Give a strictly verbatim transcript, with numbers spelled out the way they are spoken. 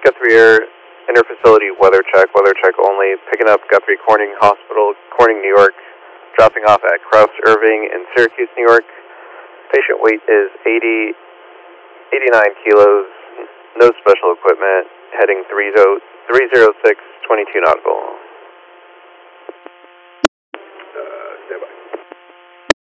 Guthrie Air interfacility weather check, weather check only, picking up Guthrie Corning Hospital, Corning, New York, dropping off at Krause Irving in Syracuse, New York. Patient weight is eighty, eighty-nine kilos, no special equipment, heading three oh six, twenty-two nautical.